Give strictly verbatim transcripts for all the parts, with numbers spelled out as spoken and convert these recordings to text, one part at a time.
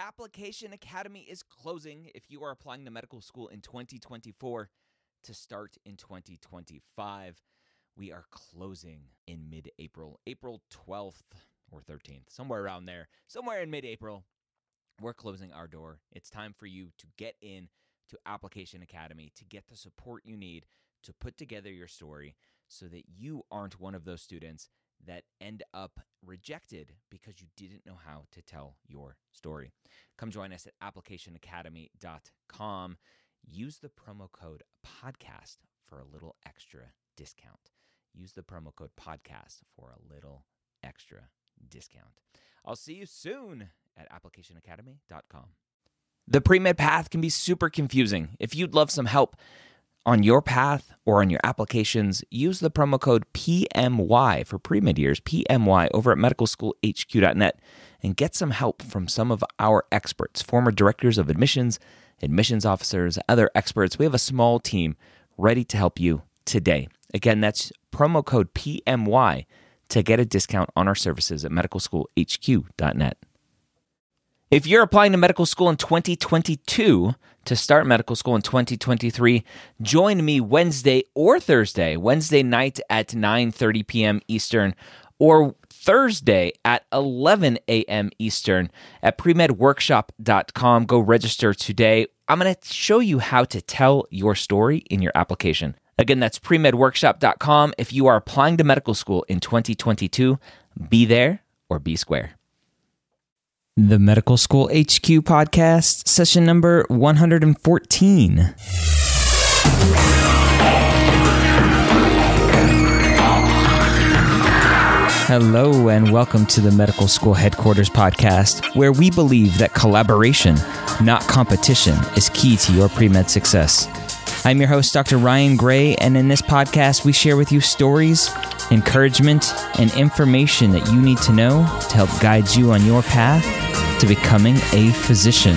Application Academy is closing if you are applying to medical school in twenty twenty-four to start in twenty twenty-five. We are closing in mid-April, April twelfth or thirteenth, somewhere around there, somewhere in mid-April. We're closing our door. It's time for you to get in to Application Academy to get the support you need to put together your story so that you aren't one of those students that end up rejected because you didn't know how to tell your story. Come join us at application academy dot com. Use the promo code podcast for a little extra discount. Use the promo code podcast for a little extra discount. I'll see you soon at application academy dot com. The pre-med path can be super confusing. If you'd love some help on your path or on your applications, use the promo code P M Y for pre-med years, P M Y, over at medical school h q dot net and get some help from some of our experts, former directors of admissions, admissions officers, other experts. We have a small team ready to help you today. Again, that's promo code P M Y to get a discount on our services at medical school h q dot net. If you're applying to medical school in twenty twenty-two to start medical school in twenty twenty-three, join me Wednesday or Thursday, Wednesday night at nine thirty p.m. Eastern, or Thursday at eleven a.m. Eastern at pre med workshop dot com. Go register today. I'm going to show you how to tell your story in your application. Again, that's pre med workshop dot com. If you are applying to medical school in twenty twenty-two, be there or be square. The Medical School H Q podcast, session number one hundred fourteen. Hello and welcome to the Medical School Headquarters podcast, where we believe that collaboration, not competition, is key to your pre-med success. I'm your host, Doctor Ryan Gray, and in this podcast, we share with you stories, encouragement, and information that you need to know to help guide you on your path to becoming a physician.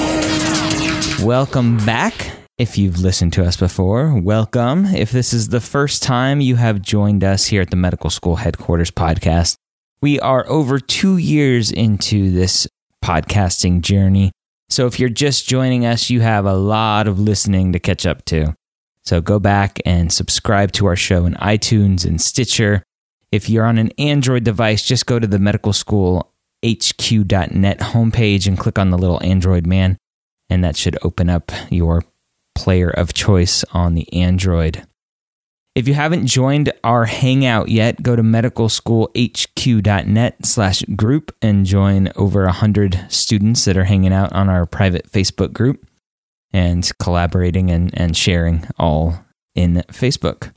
Welcome back. If you've listened to us before, welcome. If this is the first time you have joined us here at the Medical School Headquarters podcast, we are over two years into this podcasting journey. So if you're just joining us, you have a lot of listening to catch up to. So go back and subscribe to our show in iTunes and Stitcher. If you're on an Android device, just go to the medical school h q dot net homepage and click on the little Android man, and that should open up your player of choice on the Android. If you haven't joined our Hangout yet, go to medical school h q dot net slash group and join over one hundred students that are hanging out on our private Facebook group and collaborating and, and sharing all in Facebook.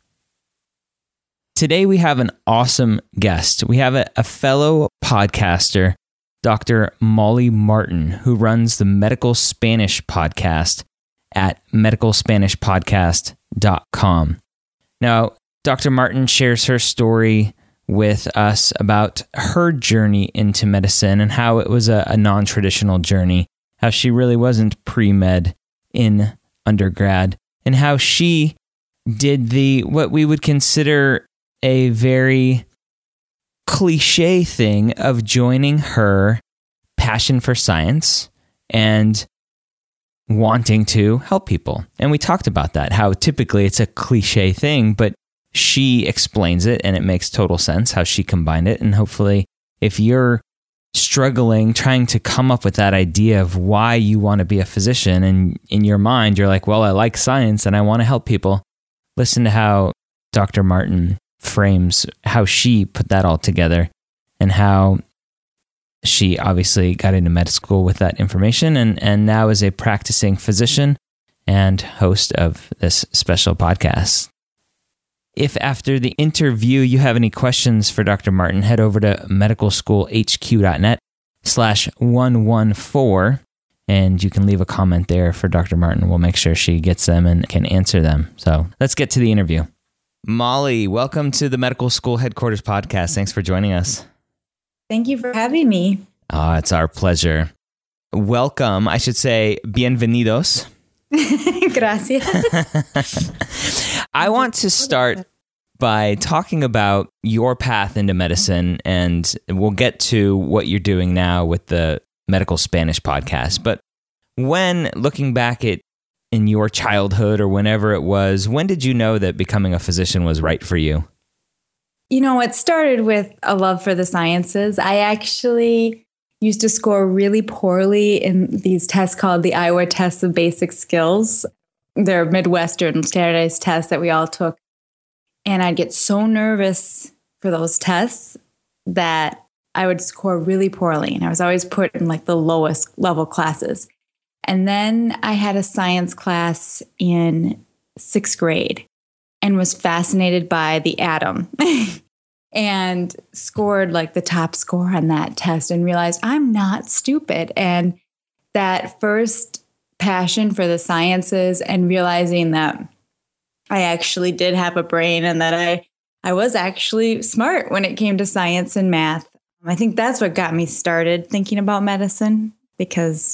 Today we have an awesome guest. We have a, a fellow podcaster, Doctor Molly Martin, who runs the Medical Spanish podcast at medical spanish podcast dot com. Now, Doctor Martin shares her story with us about her journey into medicine and how it was a, a non-traditional journey, how she really wasn't pre-med in undergrad, and how she did the what we would consider a very cliche thing of joining her passion for science and wanting to help people. And we talked about that, how typically it's a cliche thing, but she explains it and it makes total sense how she combined it. And hopefully, if you're struggling, trying to come up with that idea of why you want to be a physician, and in your mind, you're like, well, I like science and I want to help people, listen to how Doctor Martin frames how she put that all together and how she obviously got into med school with that information and, and now is a practicing physician and host of this special podcast. If after the interview you have any questions for Doctor Martin, head over to medical school h q dot net slash one one four and you can leave a comment there for Doctor Martin. We'll make sure she gets them and can answer them. So let's get to the interview. Molly, welcome to the Medical School Headquarters podcast. Thanks for joining us. Thank you for having me. Oh, it's our pleasure. Welcome. I should say bienvenidos. Gracias. I want to start by talking about your path into medicine, and we'll get to what you're doing now with the Medical Spanish podcast. But when looking back at in your childhood or whenever it was, when did you know that becoming a physician was right for you? You know, it started with a love for the sciences. I actually used to score really poorly in these tests called the Iowa Tests of Basic Skills. They're Midwestern standardized tests that we all took. And I'd get so nervous for those tests that I would score really poorly. And I was always put in like the lowest level classes. And then I had a science class in sixth grade and was fascinated by the atom and scored like the top score on that test and realized I'm not stupid. And that first passion for the sciences and realizing that I actually did have a brain and that I, I was actually smart when it came to science and math. I think that's what got me started thinking about medicine, because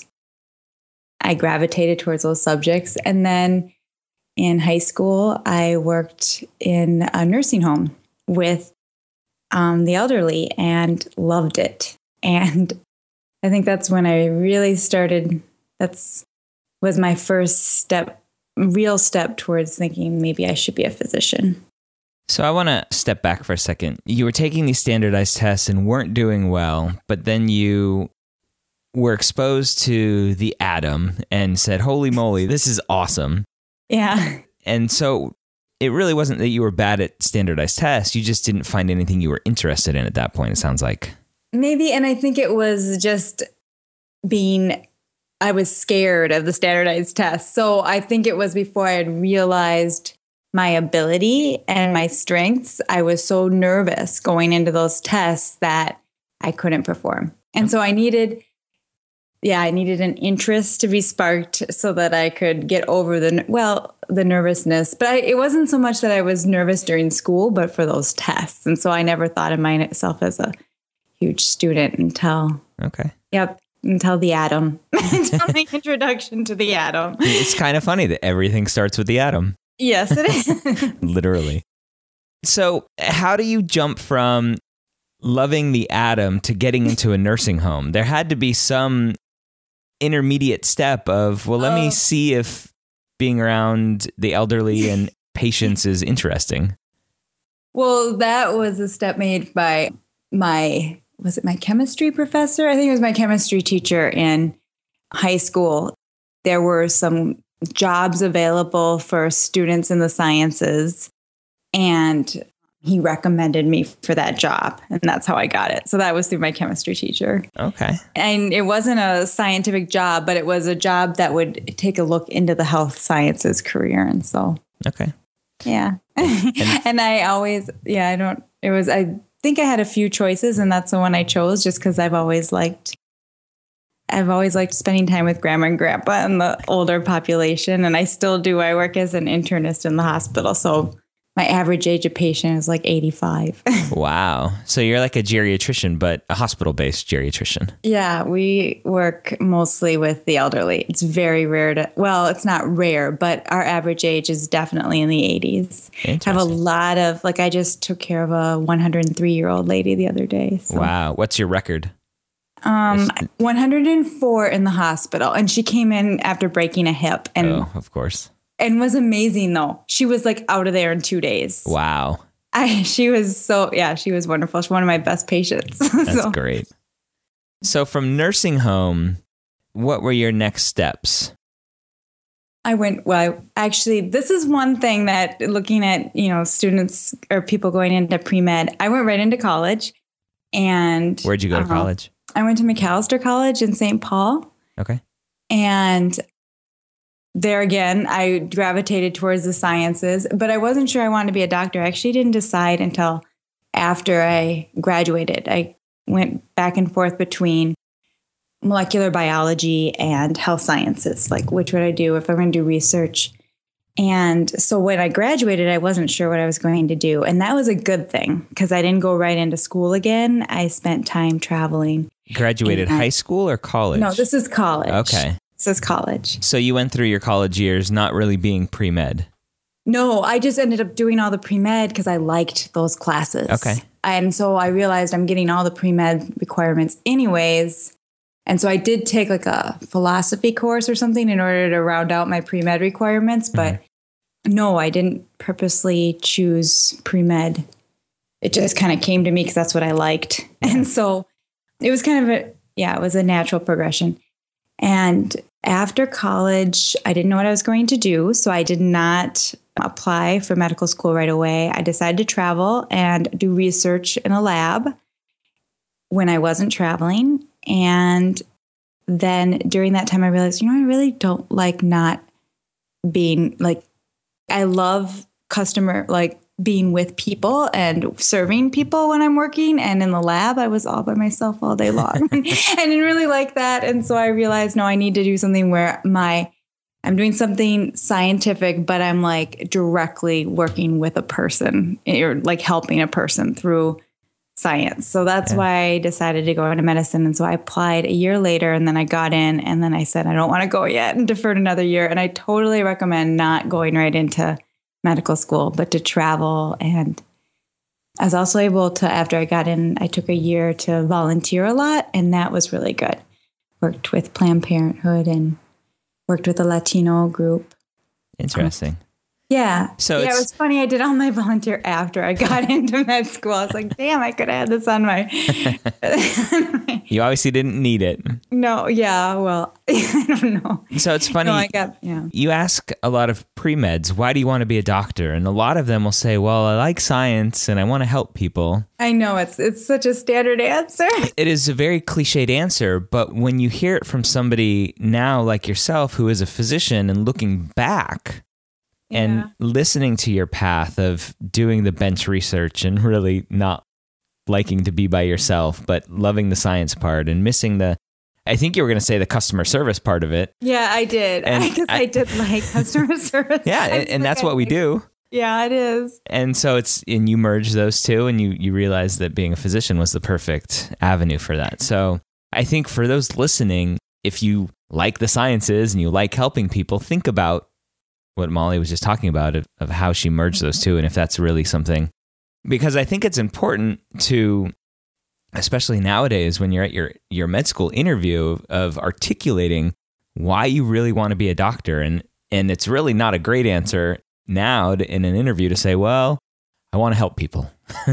I gravitated towards those subjects. And then in high school, I worked in a nursing home with um, the elderly and loved it. And I think that's when I really started, that's was my first step, real step towards thinking maybe I should be a physician. So I want to step back for a second. You were taking these standardized tests and weren't doing well, but then you were exposed to the atom and said, holy moly, this is awesome. Yeah. And so it really wasn't that you were bad at standardized tests. You just didn't find anything you were interested in at that point, it sounds like. Maybe. And I think it was just being, I was scared of the standardized tests. So I think it was before I had realized my ability and my strengths. I was so nervous going into those tests that I couldn't perform. And so I needed, yeah, I needed an interest to be sparked so that I could get over the, well, the nervousness. But I, it wasn't so much that I was nervous during school, but for those tests. And so I never thought of myself as a huge student until, okay. Yep, until the atom, until the introduction to the atom. It's kind of funny that everything starts with the atom. Yes, it is. Literally. So how do you jump from loving the atom to getting into a nursing home? There had to be some intermediate step of, well, let oh. me see if being around the elderly and patients is interesting. Well, that was a step made by my, was it my chemistry professor? I think it was my chemistry teacher in high school. There were some jobs available for students in the sciences, and he recommended me for that job, and that's how I got it. So that was through my chemistry teacher. Okay. And it wasn't a scientific job, but it was a job that would take a look into the health sciences career. And so, okay. Yeah. And, and I always, yeah, I don't, it was, I think I had a few choices, and that's the one I chose just because I've always liked I've always liked spending time with grandma and grandpa and the older population. And I still do. I work as an internist in the hospital. So my average age of patient is like eighty-five. Wow. So you're like a geriatrician, but a hospital-based geriatrician. Yeah, we work mostly with the elderly. It's very rare to, well, it's not rare, but our average age is definitely in the eighties. Have a lot of, like I just took care of a one hundred three year old lady the other day. So. Wow. What's your record? Um, one hundred four in the hospital, and she came in after breaking a hip, and oh, of course, and was amazing though. She was like out of there in two days. Wow. I, she was so, yeah, she was wonderful. She's one of my best patients. That's so. great. So from nursing home, what were your next steps? I went, well, actually, this is one thing that looking at, you know, students or people going into pre-med, I went right into college. And where'd you go to uh, college? I went to McAllister College in Saint Paul. Okay. And there again, I gravitated towards the sciences, but I wasn't sure I wanted to be a doctor. I actually didn't decide until after I graduated. I went back and forth between molecular biology and health sciences. Like, which would I do if I'm going to do research? And so when I graduated, I wasn't sure what I was going to do. And that was a good thing because I didn't go right into school again. I spent time traveling. Graduated high school or college? No, this is college. Okay. This is college. So you went through your college years not really being pre-med? No, I just ended up doing all the pre-med because I liked those classes. Okay. And so I realized I'm getting all the pre-med requirements anyways. And so I did take like a philosophy course or something in order to round out my pre-med requirements. But mm-hmm. no, I didn't purposely choose pre-med. It just kind of came to me because that's what I liked. And so it was kind of a, yeah, it was a natural progression. And after college, I didn't know what I was going to do. So I did not apply for medical school right away. I decided to travel and do research in a lab when I wasn't traveling. And then during that time, I realized, you know, I really don't like not being like, I love customer, like being with people and serving people when I'm working. And in the lab, I was all by myself all day long. I didn't really like that. And so I realized, no, I need to do something where my, I'm doing something scientific, but I'm like directly working with a person or like helping a person through science. So that's yeah. why I decided to go into medicine. And so I applied a year later and then I got in and then I said, I don't want to go yet and deferred another year. And I totally recommend not going right into medical school, but to travel. And I was also able to, after I got in, I took a year to volunteer a lot. And that was really good. Worked with Planned Parenthood and worked with a Latino group. Interesting. Um, Yeah. So yeah, it was funny. I did all my volunteer after I got into med school. I was like, damn, I could have had this on my. You obviously didn't need it. No. Yeah. Well, I don't know. So it's funny. No, I got, yeah. You ask a lot of pre-meds, why do you want to be a doctor? And a lot of them will say, well, I like science and I want to help people. I know it's it's such a standard answer. It is a very cliched answer, but when you hear it from somebody now like yourself who is a physician and looking back, and yeah. listening to your path of doing the bench research and really not liking to be by yourself, but loving the science part and missing the, I think you were going to say the customer service part of it. Yeah, I did. Because I, I, I did like customer service. Yeah, and, and that's what we do. Yeah, it is. And so it's, and you merge those two and you, you realize that being a physician was the perfect avenue for that. So I think for those listening, if you like the sciences and you like helping people, think about what Molly was just talking about of, of how she merged those two and if that's really something. Because I think it's important to, especially nowadays when you're at your, your med school interview, of, of articulating why you really want to be a doctor. And, and it's really not a great answer now to, in an interview to say, well, I want to help people.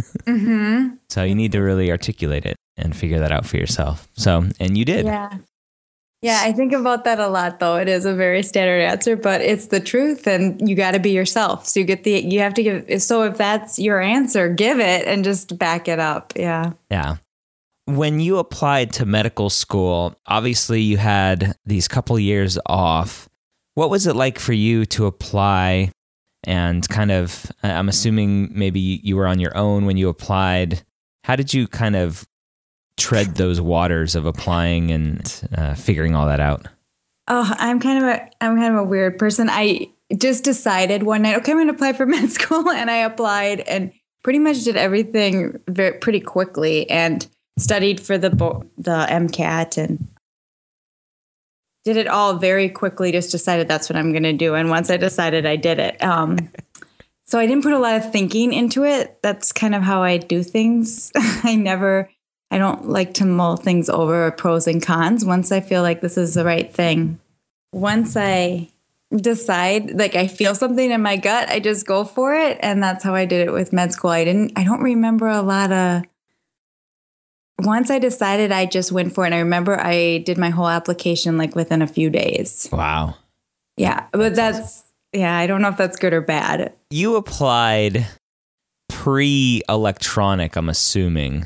Mm-hmm. So you need to really articulate it and figure that out for yourself. So, and you did. Yeah. Yeah, I think about that a lot, though. It is a very standard answer, but it's the truth, and you got to be yourself. So you get the, you have to give. So if that's your answer, give it and just back it up. Yeah. Yeah. When you applied to medical school, obviously you had these couple years off. What was it like for you to apply? And kind of, I'm assuming maybe you were on your own when you applied. How did you kind of tread those waters of applying and uh, figuring all that out? Oh, I'm kind of a I'm kind of a weird person. I just decided one night, okay, I'm going to apply for med school, and I applied and pretty much did everything very pretty quickly and studied for the the MCAT and did it all very quickly. Just decided that's what I'm going to do, and once I decided, I did it. Um, so I didn't put a lot of thinking into it. That's kind of how I do things. I never. I don't like to mull things over, pros and cons. Once I feel like this is the right thing, once I decide, like I feel something in my gut, I just go for it. And that's how I did it with med school. I didn't, I don't remember a lot of, once I decided, I just went for it. And I remember I did my whole application like within a few days. Wow. Yeah. But that's, yeah, I don't know if that's good or bad. You applied pre-electronic, I'm assuming.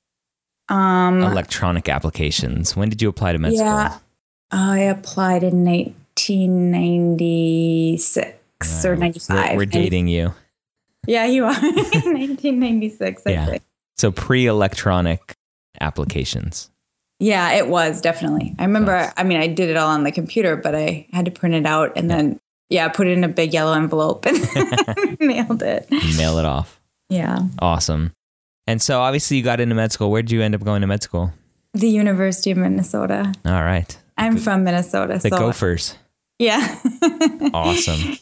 Um, electronic applications. When did you apply to med yeah, school? I applied in nineteen ninety-six right, or ninety-five. We're, we're dating you. Yeah, you are. nineteen ninety-six, I yeah. think. So pre-electronic applications. Yeah, it was definitely. I remember, nice. I mean, I did it all on the computer, but I had to print it out and yeah. then, yeah, put it in a big yellow envelope and mailed it. Mail it off. Yeah. Awesome. And so obviously you got into med school. Where did you end up going to med school? The University of Minnesota. All right. I'm the, from Minnesota. The so. Gophers. Yeah. Awesome.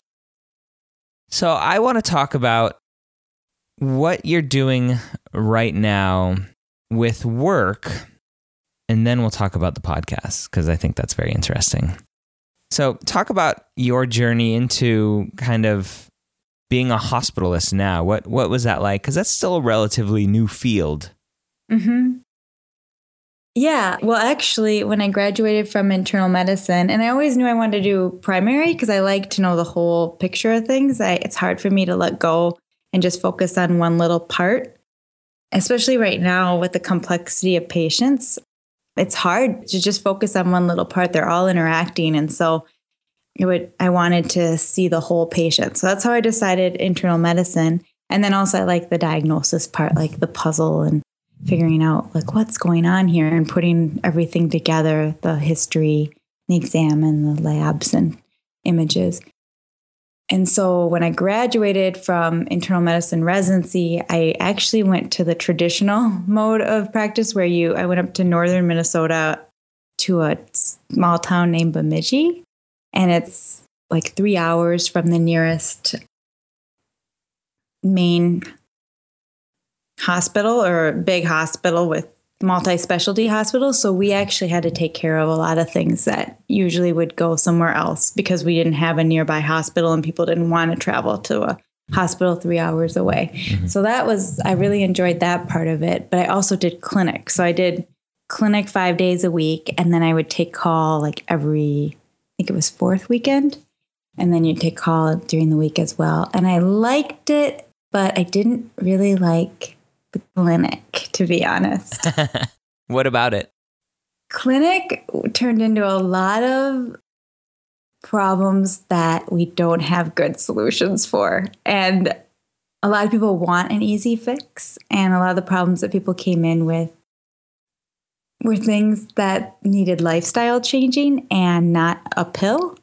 So I want to talk about what you're doing right now with work and then we'll talk about the podcast because I think that's very interesting. So talk about your journey into kind of being a hospitalist now. What what was that like? Because that's still a relatively new field. Mm-hmm. Yeah. Well, actually, when I graduated from internal medicine, and I always knew I wanted to do primary because I like to know the whole picture of things. I, it's hard for me to let go and just focus on one little part, especially right now with the complexity of patients. It's hard to just focus on one little part. They're all interacting. And so it would, I wanted to see the whole patient. So that's how I decided internal medicine. And then also I like the diagnosis part, like the puzzle and figuring out like what's going on here and putting everything together, the history, the exam and the labs and images. And so when I graduated from internal medicine residency, I actually went to the traditional mode of practice where you, I went up to northern Minnesota to a small town named Bemidji. And it's like three hours from the nearest main hospital or big hospital with multi-specialty hospitals. So we actually had to take care of a lot of things that usually would go somewhere else because we didn't have a nearby hospital and people didn't want to travel to a hospital three hours away. Mm-hmm. So that was, I really enjoyed that part of it. But I also did clinic. So I did clinic five days a week. And then I would take call like every, I think it was fourth weekend. And then you'd take call during the week as well. And I liked it, but I didn't really like the clinic, to be honest. What about it? Clinic turned into a lot of problems that we don't have good solutions for. And a lot of people want an easy fix. And a lot of the problems that people came in with were things that needed lifestyle changing and not a pill.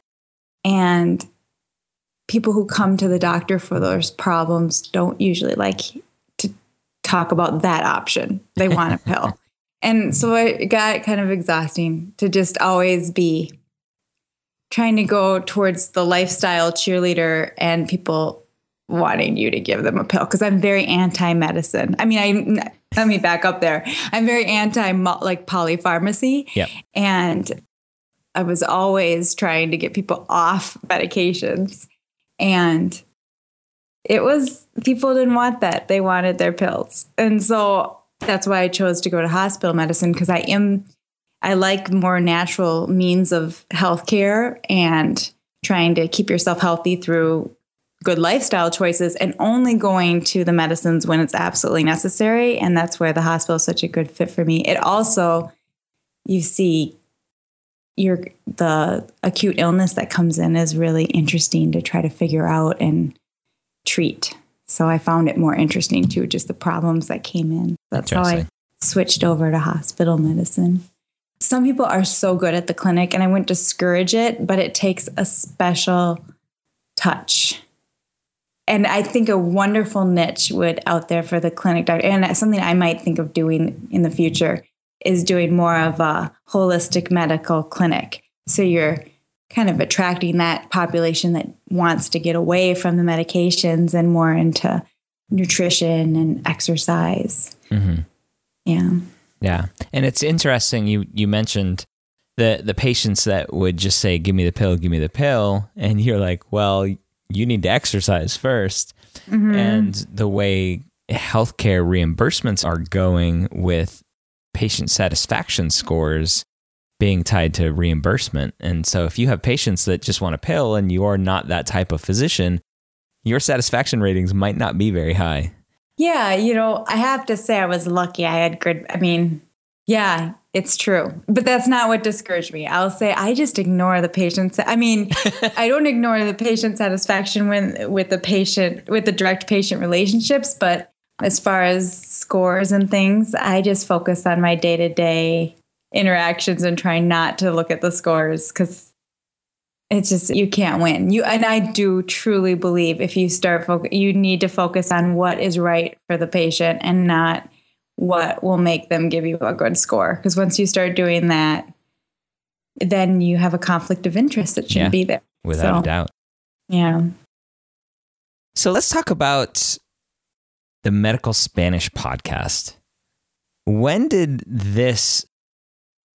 And people who come to the doctor for those problems don't usually like to talk about that option. They want a pill. And so it got kind of exhausting to just always be trying to go towards the lifestyle cheerleader and people wanting you to give them a pill. Because I'm very anti-medicine. I mean, I let me back up there. I'm very anti like polypharmacy. Yep. And I was always trying to get people off medications. And it was, people didn't want that. They wanted their pills. And so that's why I chose to go to hospital medicine, because I am, I like more natural means of healthcare and trying to keep yourself healthy through good lifestyle choices and only going to the medicines when it's absolutely necessary. And that's where the hospital is such a good fit for me. It also, you see, your the acute illness that comes in is really interesting to try to figure out and treat. So I found it more interesting too, just the problems that came in. That's how I switched over to hospital medicine. Some people are so good at the clinic, and I wouldn't discourage it, but it takes a special touch. And I think a wonderful niche would out there for the clinic doctor, and something I might think of doing in the future, is doing more of a holistic medical clinic. So you're kind of attracting that population that wants to get away from the medications and more into nutrition and exercise. Mm-hmm. Yeah. Yeah. And it's interesting. You, you mentioned the, the patients that would just say, give me the pill, give me the pill. And you're like, well, you need to exercise first. Mm-hmm. And the way healthcare reimbursements are going with patient satisfaction scores being tied to reimbursement. And so if you have patients that just want a pill and you are not that type of physician, your satisfaction ratings might not be very high. Yeah, you know, I have to say I was lucky. I had good, I mean, yeah, it's true. But that's not what discouraged me. I'll say I just ignore the patient's. I mean, I don't ignore the patient satisfaction when with the patient, with the direct patient relationships, but as far as scores and things, I just focus on my day-to-day interactions and try not to look at the scores, because it's just, you can't win. You and I do truly believe if you start focus, you need to focus on what is right for the patient and not what will make them give you a good score. Because once you start doing that, then you have a conflict of interest that shouldn't yeah, be there. Without so, a doubt. Yeah. So let's talk about the Medical Spanish podcast. When did this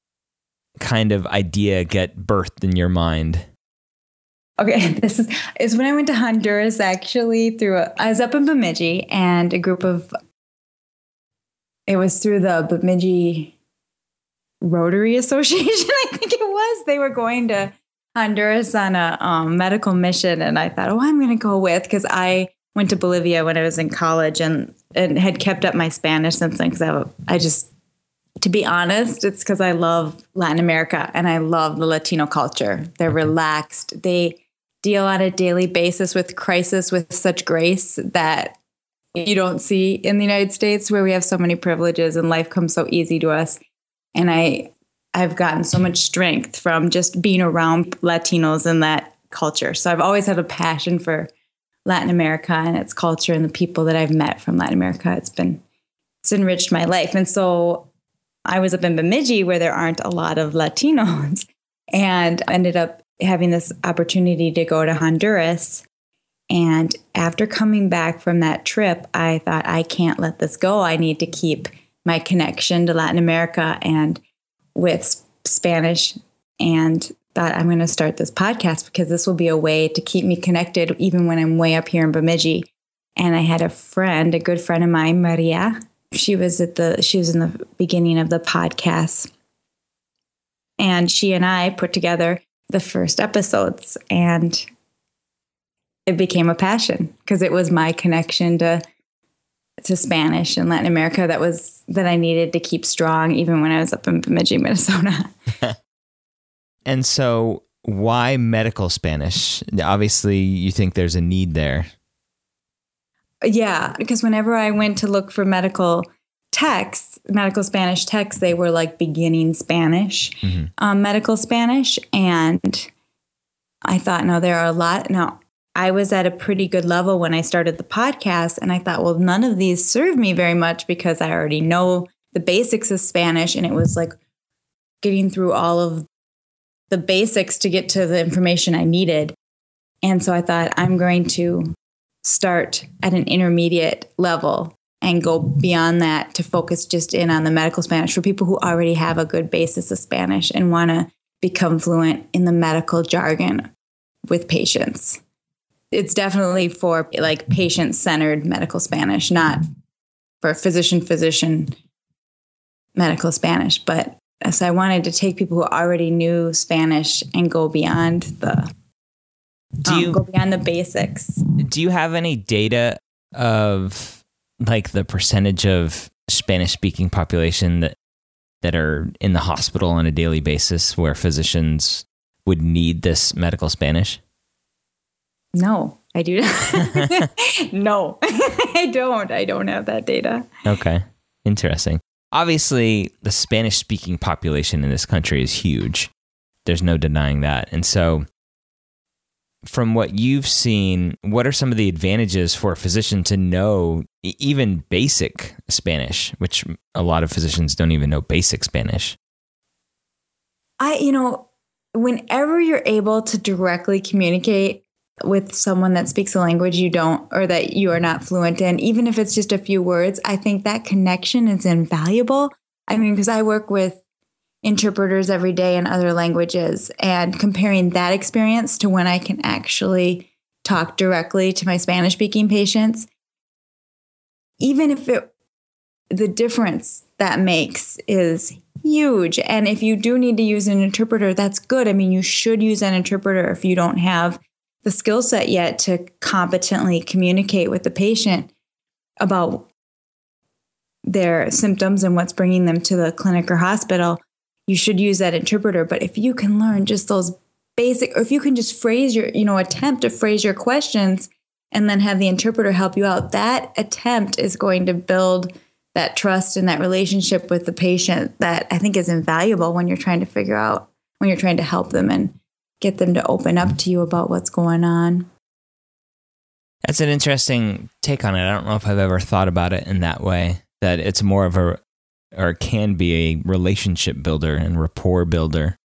kind of idea get birthed in your mind? Okay, this is, is when I went to Honduras, actually, through a, I was up in Bemidji, and a group of, it was through the Bemidji Rotary Association, I think it was. They were going to Honduras on a um, medical mission, and I thought, oh, I'm going to go with, because I went to Bolivia when I was in college and, and had kept up my Spanish since then, because I, I just, to be honest, it's because I love Latin America and I love the Latino culture. They're relaxed. They deal on a daily basis with crisis with such grace that you don't see in the United States, where we have so many privileges and life comes so easy to us. And I, I've gotten so much strength from just being around Latinos and that culture. So I've always had a passion for Latin America and its culture and the people that I've met from Latin America. It's been, it's enriched my life. And so I was up in Bemidji, where there aren't a lot of Latinos, and ended up having this opportunity to go to Honduras. And after coming back from that trip, I thought, I can't let this go. I need to keep my connection to Latin America and with Spanish, and thought, I'm going to start this podcast because this will be a way to keep me connected even when I'm way up here in Bemidji. And I had a friend, a good friend of mine, Maria. She was at the, she was in the beginning of the podcast, and she and I put together the first episodes, and it became a passion because it was my connection to, to Spanish and Latin America that was, that I needed to keep strong even when I was up in Bemidji, Minnesota. And so why medical Spanish? Obviously you think there's a need there. Yeah, because whenever I went to look for medical texts, medical Spanish texts, they were like beginning Spanish, mm-hmm. um, medical Spanish. And I thought, no, there are a lot. Now, I was at a pretty good level when I started the podcast. And I thought, well, none of these serve me very much because I already know the basics of Spanish. And it was like getting through all of the basics to get to the information I needed. And so I thought, I'm going to start at an intermediate level and go beyond that to focus just in on the medical Spanish for people who already have a good basis of Spanish and want to become fluent in the medical jargon with patients. It's definitely for like patient-centered medical Spanish, not for physician-physician medical Spanish. But so I wanted to take people who already knew Spanish and go beyond the Do you, um, go beyond the basics. Do you have any data of like the percentage of Spanish speaking population that that are in the hospital on a daily basis where physicians would need this medical Spanish? No, I do not. No, I don't. I don't have that data. Okay. Interesting. Obviously, the Spanish speaking population in this country is huge. There's no denying that. And so from what you've seen, what are some of the advantages for a physician to know even basic Spanish, which a lot of physicians don't even know basic Spanish? I, you know, whenever you're able to directly communicate with someone that speaks a language you don't, or that you are not fluent in, even if it's just a few words, I think that connection is invaluable. I mean, because I work with interpreters every day in other languages, and comparing that experience to when I can actually talk directly to my Spanish speaking patients, even if it, the difference that makes is huge. And if you do need to use an interpreter, that's good. I mean, you should use an interpreter if you don't have the skill set yet to competently communicate with the patient about their symptoms and what's bringing them to the clinic or hospital. You should use that interpreter. But if you can learn just those basic, or if you can just phrase your, you know, attempt to phrase your questions and then have the interpreter help you out, that attempt is going to build that trust and that relationship with the patient that I think is invaluable when you're trying to figure out, when you're trying to help them and get them to open up to you about what's going on. That's an interesting take on it. I don't know if I've ever thought about it in that way, that it's more of a, or can be a relationship builder and rapport builder.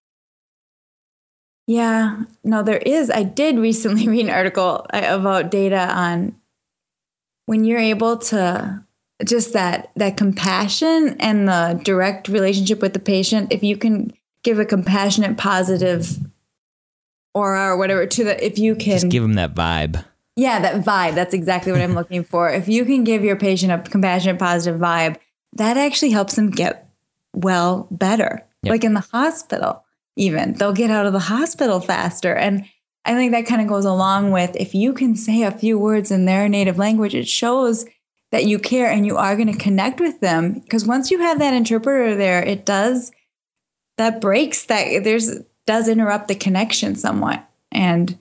Yeah, no, there is. I did recently read an article about data on when you're able to just that, that compassion and the direct relationship with the patient. If you can give a compassionate, positive aura or whatever to the, if you can just give them that vibe. Yeah, that vibe. That's exactly what I'm looking for. If you can give your patient a compassionate, positive vibe, that actually helps them get well better. Yep. Like in the hospital, even they'll get out of the hospital faster. And I think that kind of goes along with if you can say a few words in their native language, it shows that you care and you are going to connect with them. Because once you have that interpreter there, it does, that breaks that, there's, does interrupt the connection somewhat. And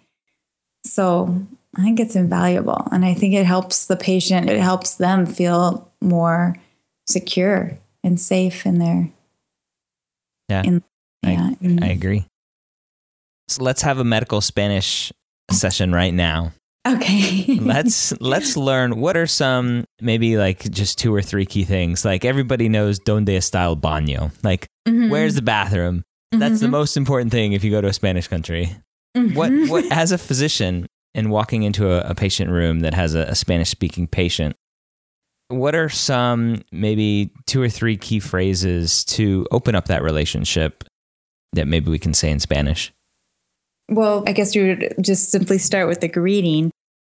so I think it's invaluable. And I think it helps the patient, it helps them feel more secure and safe in their, yeah, in, I, yeah in, I agree. So let's have a medical Spanish session right now. Okay. let's let's learn what are some maybe like just two or three key things. Like everybody knows donde está el baño. Like mm-hmm. where's the bathroom? Mm-hmm. That's the most important thing if you go to a Spanish country. Mm-hmm. What what as a physician and walking into a, a patient room that has a, a Spanish speaking patient, what are some maybe two or three key phrases to open up that relationship that maybe we can say in Spanish? Well, I guess you would just simply start with the greeting.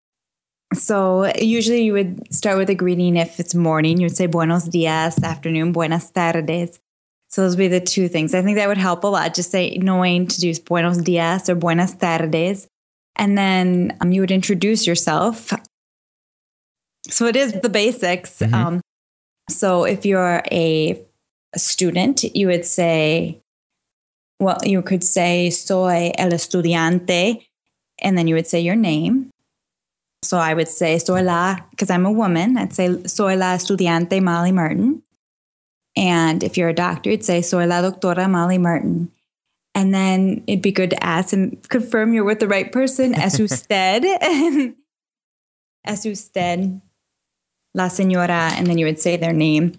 So usually you would start with a greeting if it's morning. You would say buenos dias, afternoon, buenas tardes. So those would be the two things. I think that would help a lot, just say knowing to do buenos dias or buenas tardes. And then um, you would introduce yourself. So it is the basics. Mm-hmm. Um, so if you're a, a student, you would say, well, you could say, soy el estudiante, and then you would say your name. So I would say, soy la, because I'm a woman, I'd say, soy la estudiante Molly Martin. And if you're a doctor, you'd say, soy la doctora Molly Martin. And then it'd be good to ask and confirm you're with the right person. Es usted, es usted, la señora, and then you would say their name.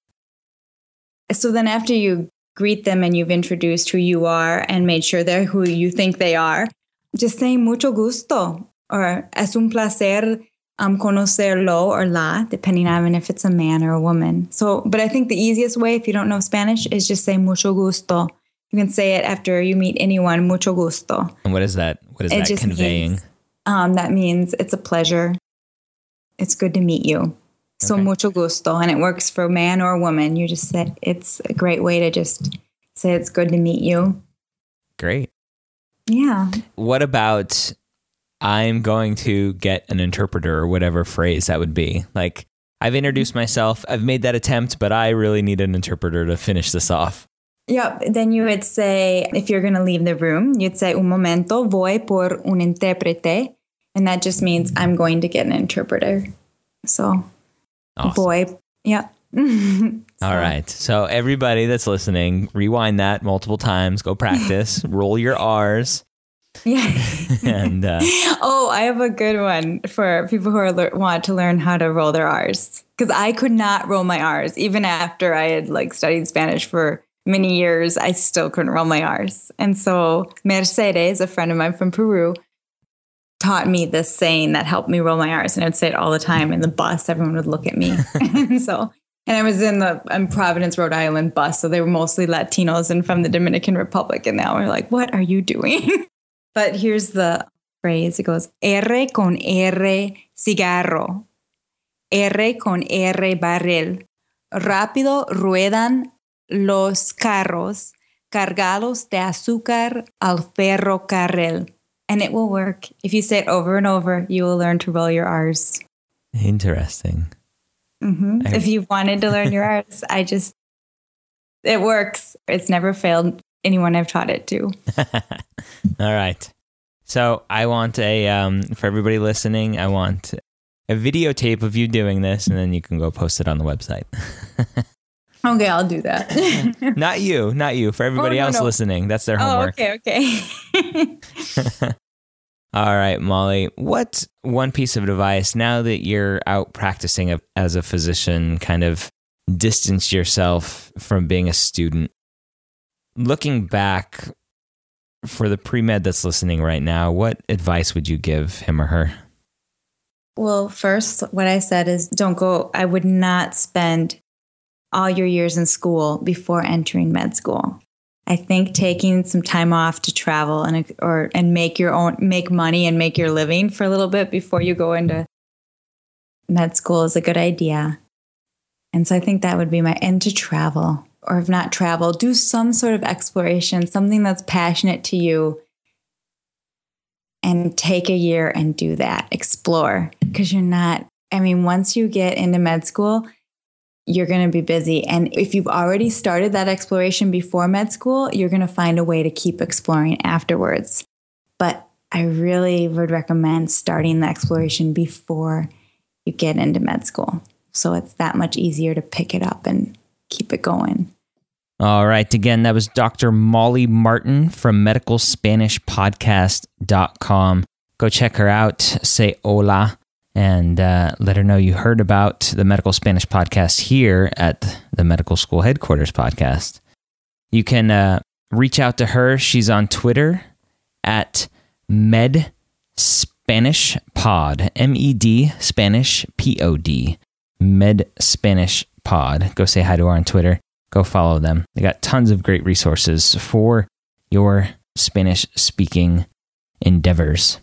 So then after you greet them and you've introduced who you are and made sure they're who you think they are, just saying mucho gusto or es un placer um, conocerlo or la, depending on if it's a man or a woman. So, but I think the easiest way, if you don't know Spanish, is just say mucho gusto. You can say it after you meet anyone, mucho gusto. And what is that? What is it that conveying? Means, um, that means it's a pleasure. It's good to meet you. So okay. Mucho gusto. And it works for man or woman. You just said it's a great way to just say it's good to meet you. Great. Yeah. What about I'm going to get an interpreter or whatever phrase that would be? Like I've introduced myself. I've made that attempt, but I really need an interpreter to finish this off. Yep. Then you would say, if you're going to leave the room, you'd say, un momento, voy por un intérprete. And that just means I'm going to get an interpreter. So, awesome. Voy. Yeah. So. All right. So everybody that's listening, rewind that multiple times. Go practice. Roll your R's. Yeah. and uh, oh, I have a good one for people who are le- want to learn how to roll their R's. Because I could not roll my R's. Even after I had like studied Spanish for many years, I still couldn't roll my R's. And so Mercedes, a friend of mine from Peru, taught me this saying that helped me roll my R's. And I would say it all the time in the bus. Everyone would look at me. and so, and I was in the in Providence, Rhode Island bus. So they were mostly Latinos and from the Dominican Republic. And now we're like, what are you doing? But here's the phrase. It goes, R con R cigarro. R con R barril. Rápido ruedan los carros cargados de azúcar al ferrocarril. And it will work. If you say it over and over, you will learn to roll your R's. Interesting. Mm-hmm. I... If you've wanted to learn your R's, I just, it works. It's never failed anyone I've taught it to. All right. So I want a, um, for everybody listening, I want a videotape of you doing this, and then you can go post it on the website. Okay, I'll do that. Not you, not you. For everybody oh, no, else no. listening, that's their homework. Oh, okay, okay. All right, Molly, what's one piece of advice now that you're out practicing as a physician, kind of distance yourself from being a student? Looking back for the pre-med that's listening right now, what advice would you give him or her? Well, first, what I said is don't go, I would not spend all your years in school before entering med school. I think taking some time off to travel and or and make your own make money and make your living for a little bit before you go into med school is a good idea. And so I think that would be my end to travel, or if not travel, do some sort of exploration, something that's passionate to you, and take a year and do that. Explore, because you're not, I mean, once you get into med school, you're going to be busy. And if you've already started that exploration before med school, you're going to find a way to keep exploring afterwards. But I really would recommend starting the exploration before you get into med school. So it's that much easier to pick it up and keep it going. All right. Again, that was Doctor Molly Martin from medical spanish podcast dot com. Go check her out. Say hola. And uh, let her know you heard about the Medical Spanish Podcast here at the Medical School Headquarters Podcast. You can uh, reach out to her. She's on Twitter at Med Spanish Pod, M E D Spanish P O D, Med Spanish Pod. Go say hi to her on Twitter. Go follow them. They got tons of great resources for your Spanish speaking endeavors.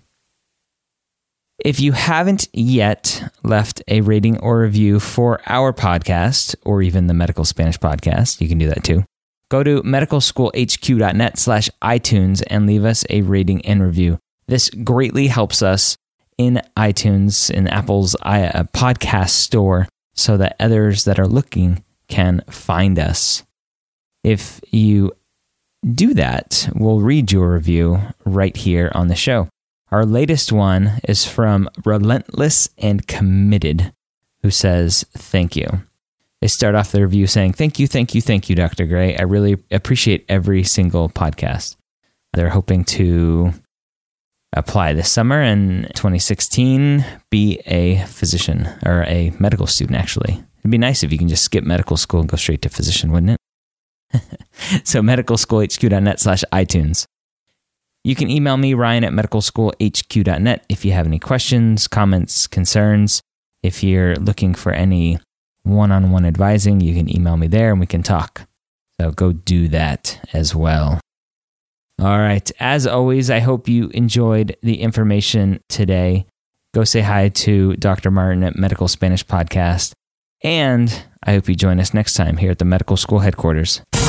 If you haven't yet left a rating or review for our podcast, or even the Medical Spanish Podcast, you can do that too. Go to medicalschoolhq.net slash iTunes and leave us a rating and review. This greatly helps us in iTunes, in Apple's podcast store, so that others that are looking can find us. If you do that, we'll read your review right here on the show. Our latest one is from Relentless and Committed, who says, thank you. They start off the review saying, thank you, thank you, thank you, Doctor Gray. I really appreciate every single podcast. They're hoping to apply this summer in twenty sixteen, be a physician, or a medical student, actually. It'd be nice if you can just skip medical school and go straight to physician, wouldn't it? So medicalschoolhq.net slash iTunes. You can email me, Ryan, at medicalschoolhq dot net if you have any questions, comments, concerns. If you're looking for any one-on-one advising, you can email me there and we can talk. So go do that as well. All right. As always, I hope you enjoyed the information today. Go say hi to Doctor Martin at Medical Spanish Podcast. And I hope you join us next time here at the Medical School Headquarters.